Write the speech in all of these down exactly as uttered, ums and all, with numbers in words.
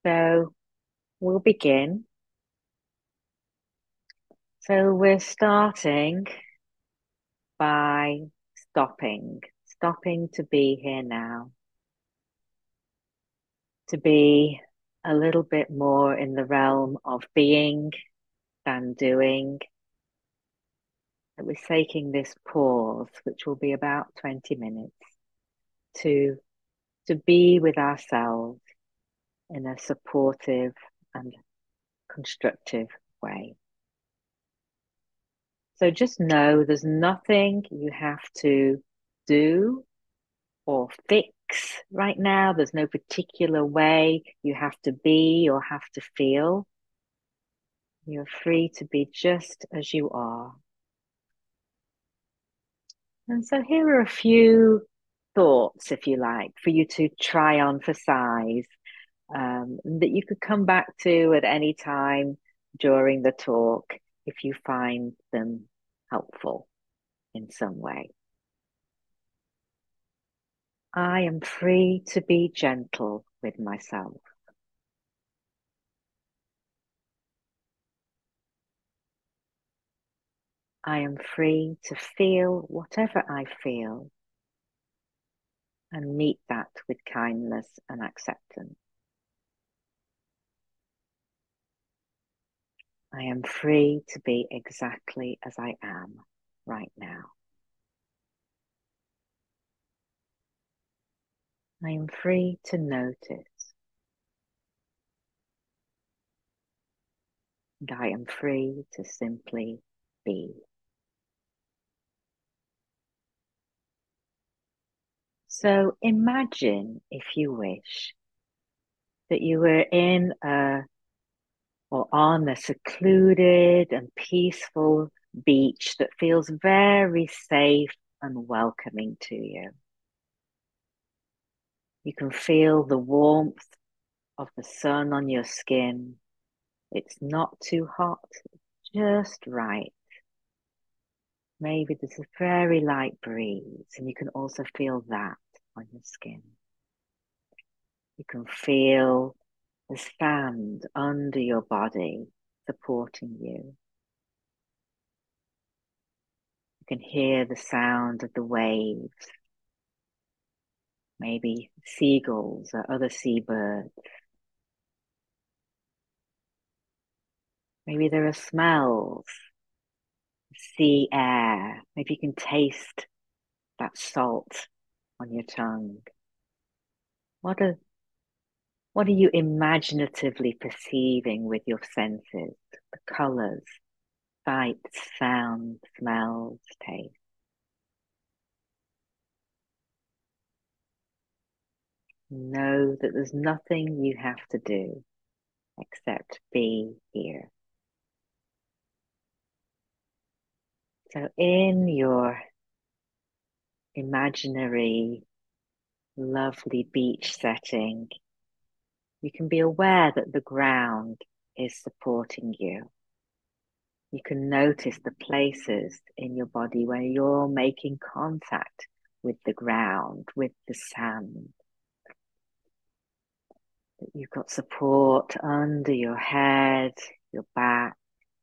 So we'll begin. So we're starting by stopping, stopping to be here now, to be a little bit more in the realm of being than doing. That we're taking this pause, which will be about twenty minutes, to to be with ourselves in a supportive and constructive way. So just know there's nothing you have to do or fix right now. There's no particular way you have to be or have to feel. You're free to be just as you are. And so here are a few thoughts, if you like, for you to try on for size, um, that you could come back to at any time during the talk if you find them helpful in some way. I am free to be gentle with myself. I am free to feel whatever I feel and meet that with kindness and acceptance. I am free to be exactly as I am right now. I am free to notice. And I am free to simply be. So imagine, if you wish, that you were in a or on a secluded and peaceful beach that feels very safe and welcoming to you. You can feel the warmth of the sun on your skin. It's not too hot, just right. Maybe there's a very light breeze, and you can also feel that on your skin. You can feel the sand under your body supporting you. You can hear the sound of the waves, maybe seagulls or other seabirds. Maybe there are smells, sea air. Maybe you can taste that salt on your tongue. What are, what are you imaginatively perceiving with your senses? The colors, sights, sounds, smells, taste. Know that there's nothing you have to do except be here. So in your imaginary, lovely beach setting, you can be aware that the ground is supporting you. You can notice the places in your body where you're making contact with the ground, with the sand. That you've got support under your head, your back,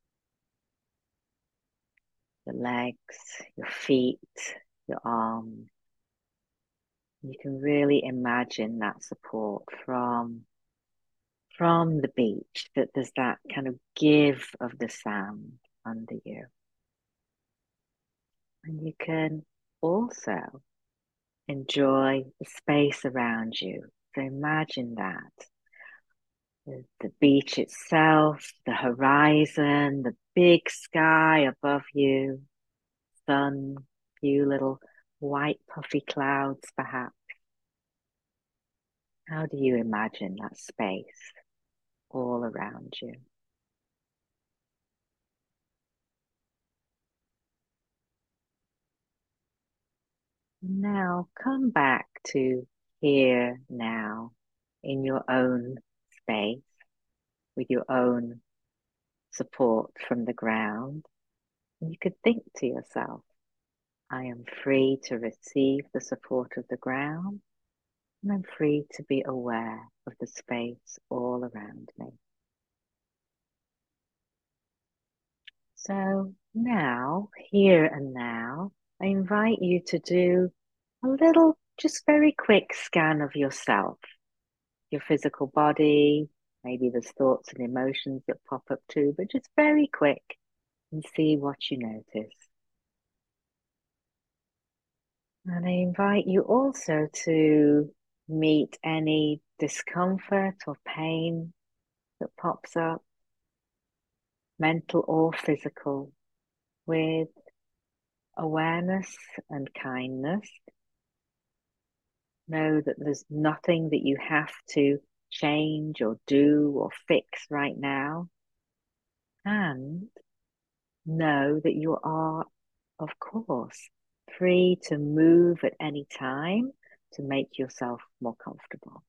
your legs, your feet, your arms. You can really imagine that support from, from the beach, that there's that kind of give of the sand under you. And you can also enjoy the space around you. So imagine that. The, the beach itself, the horizon, the big sky above you, sun, few little white puffy clouds perhaps. How do you imagine that space all around you? Now come back to here now in your own space with your own support from the ground. And you could think to yourself, I am free to receive the support of the ground. And I'm free to be aware of the space all around me. So now, here and now, I invite you to do a little, just very quick scan of yourself, your physical body. Maybe there's thoughts and emotions that pop up too, but just very quick and see what you notice. And I invite you also to meet any discomfort or pain that pops up, mental or physical, with awareness and kindness. Know that there's nothing that you have to change or do or fix right now. And know that you are, of course, free to move at any time to make yourself more comfortable.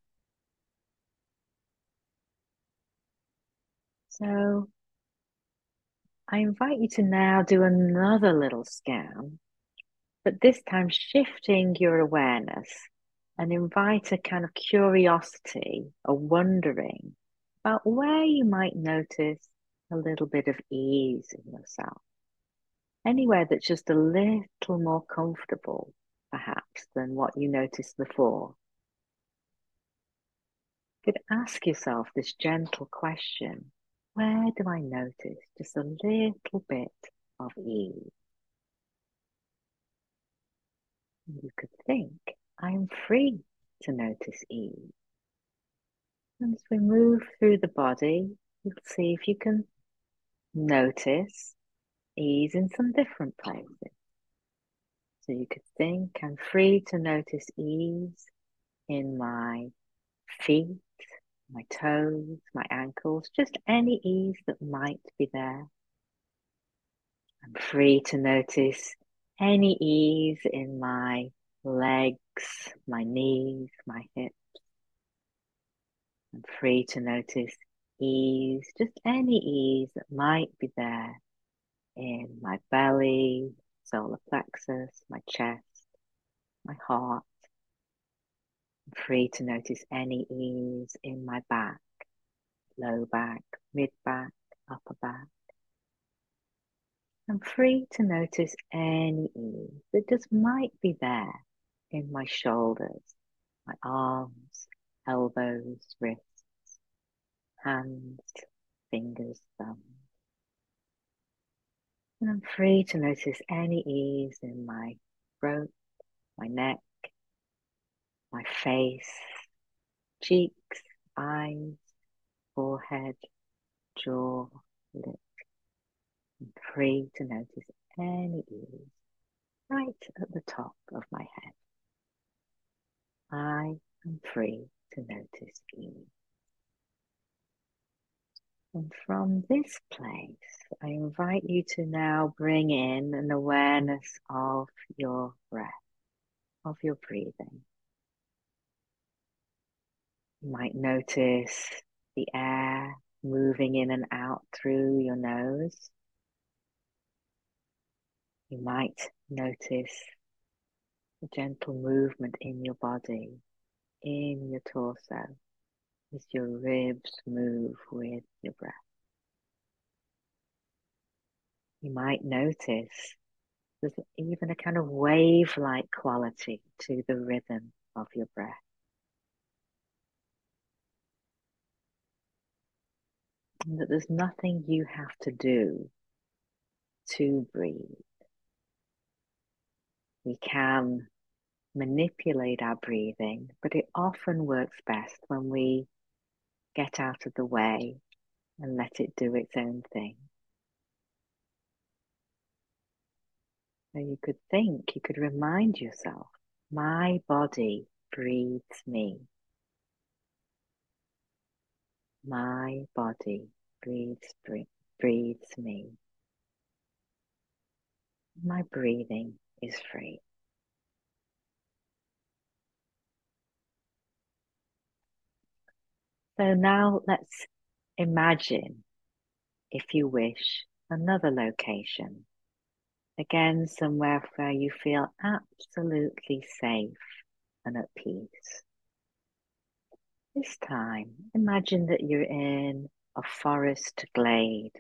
So I invite you to now do another little scan, but this time shifting your awareness, and invite a kind of curiosity, a wondering about where you might notice a little bit of ease in yourself. Anywhere that's just a little more comfortable, perhaps, than what you noticed before. You could ask yourself this gentle question: where do I notice just a little bit of ease? You could think, I am free to notice ease. And as we move through the body, you'll see if you can notice ease in some different places. So you could think, I'm free to notice ease in my feet, my toes, my ankles, just any ease that might be there. I'm free to notice any ease in my legs, my knees, my hips. I'm free to notice ease, just any ease that might be there in my belly, solar plexus, my chest, my heart. I'm free to notice any ease in my back, low back, mid back, upper back. I'm free to notice any ease that just might be there in my shoulders, my arms, elbows, wrists, hands, fingers, thumbs. And I'm free to notice any ease in my throat, my neck, my face, cheeks, eyes, forehead, jaw, lips. I'm free to notice any ease right at the top of my head. I am free to notice ease. And from this place, I invite you to now bring in an awareness of your breath, of your breathing. You might notice the air moving in and out through your nose. You might notice a gentle movement in your body, in your torso, as your ribs move with your breath. You might notice there's even a kind of wave-like quality to the rhythm of your breath. And that there's nothing you have to do to breathe. We can manipulate our breathing, but it often works best when we get out of the way and let it do its own thing. So you could think, you could remind yourself, my body breathes me. My body breathes, breathes me. My breathing is free. So now let's imagine, if you wish, another location. Again, somewhere where you feel absolutely safe and at peace. This time, imagine that you're in a forest glade.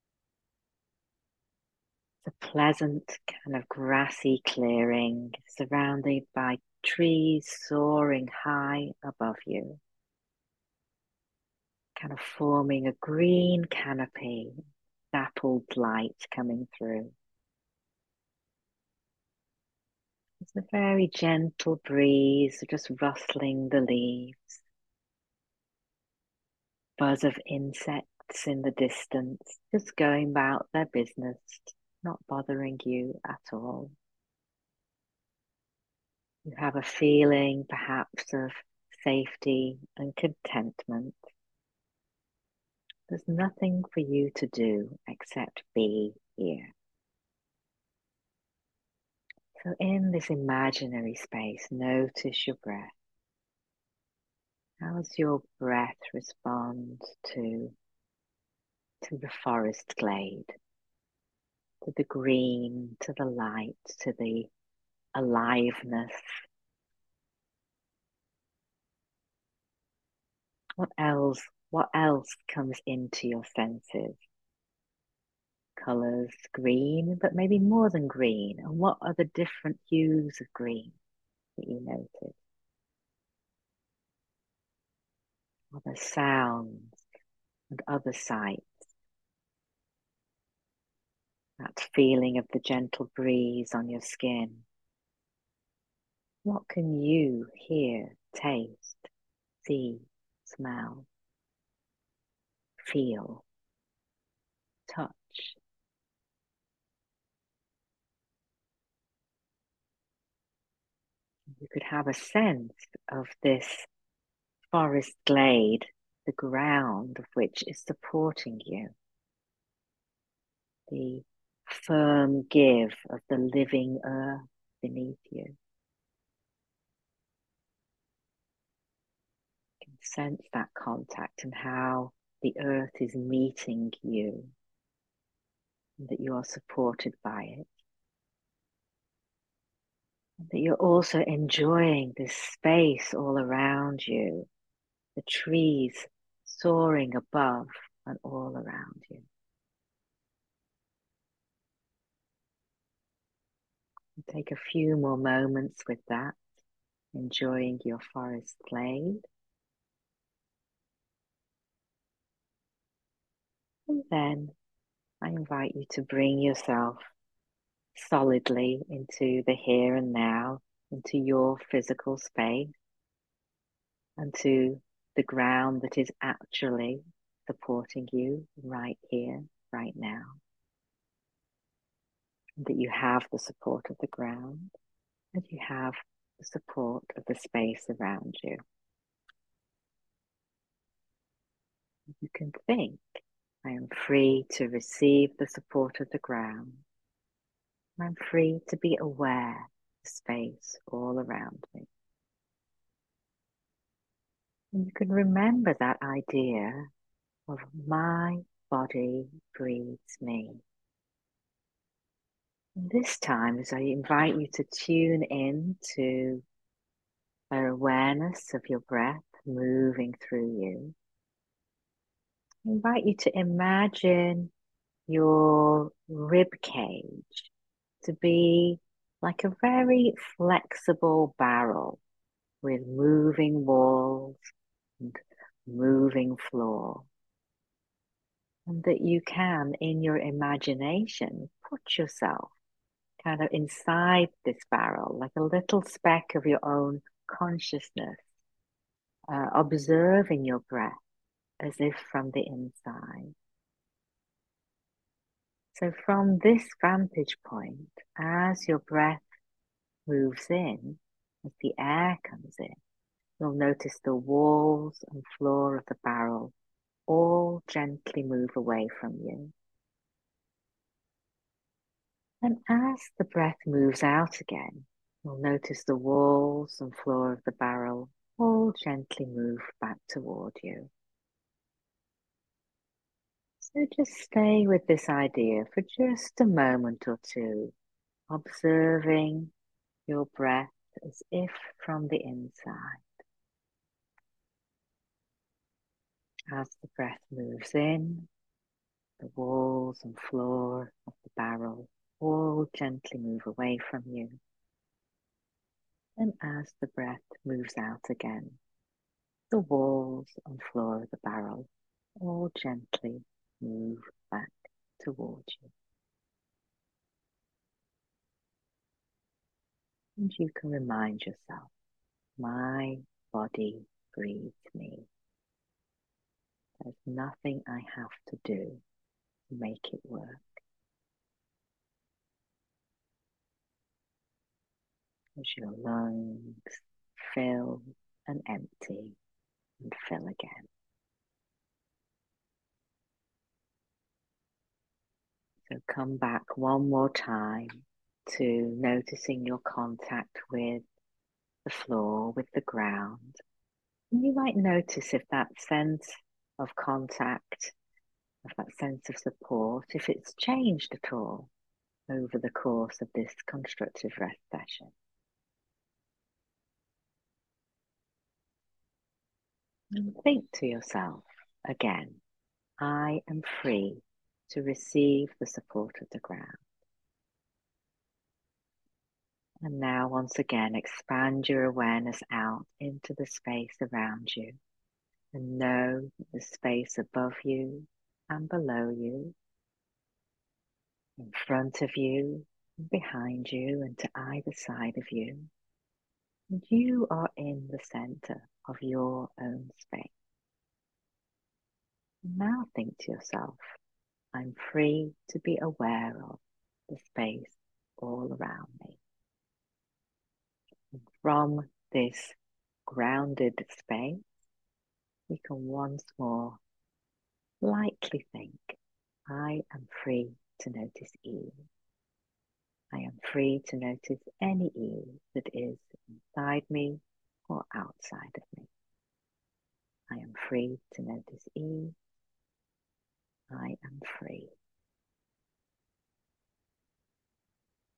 It's a pleasant kind of grassy clearing surrounded by trees soaring high above you, kind of forming a green canopy, dappled light coming through. There's a very gentle breeze just rustling the leaves. Buzz of insects in the distance, just going about their business, not bothering you at all. You have a feeling perhaps of safety and contentment. There's nothing for you to do except be here. So in this imaginary space, notice your breath. How does your breath respond to, to the forest glade, to the green, to the light, to the aliveness? What else, what else comes into your senses? Colors, green, but maybe more than green. And what are the different hues of green that you notice? Other sounds and other sights. That feeling of the gentle breeze on your skin. What can you hear, taste, see, smell, feel, touch? You could have a sense of this forest glade, the ground of which is supporting you. The firm give of the living earth beneath you. You can sense that contact and how the earth is meeting you, and that you are supported by it. And that you're also enjoying this space all around you, the trees soaring above and all around you. And take a few more moments with that, enjoying your forest glade. And then I invite you to bring yourself solidly into the here and now, into your physical space, and to the ground that is actually supporting you right here, right now. And that you have the support of the ground, and you have the support of the space around you. You can think, I am free to receive the support of the ground. I'm free to be aware of the space all around me. And you can remember that idea of my body breathes me. And this time, as I invite you to tune in to an awareness of your breath moving through you, I invite you to imagine your rib cage to be like a very flexible barrel with moving walls and moving floor. And that you can, in your imagination, put yourself kind of inside this barrel, like a little speck of your own consciousness, uh, observing your breath as if from the inside. So from this vantage point, as your breath moves in, as the air comes in, you'll notice the walls and floor of the barrel all gently move away from you. And as the breath moves out again, you'll notice the walls and floor of the barrel all gently move back toward you. So just stay with this idea for just a moment or two, observing your breath as if from the inside. As the breath moves in, the walls and floor of the barrel all gently move away from you. And as the breath moves out again, the walls and floor of the barrel all gently move back towards you. And you can remind yourself, my body breathes me. There's nothing I have to do to make it work. As your lungs fill and empty and fill again. So come back one more time to noticing your contact with the floor, with the ground. And you might notice if that sense of contact, of that sense of support, if it's changed at all over the course of this constructive rest session. And think to yourself again, I am free to receive the support of the ground. And now once again, expand your awareness out into the space around you and know the space above you and below you, in front of you, behind you, and to either side of you. And you are in the center of your own space. Now think to yourself, I'm free to be aware of the space all around me. And from this grounded space, we can once more lightly think, I am free to notice ease. I am free to notice any ease that is inside me or outside of me. I am free to notice ease. I am free.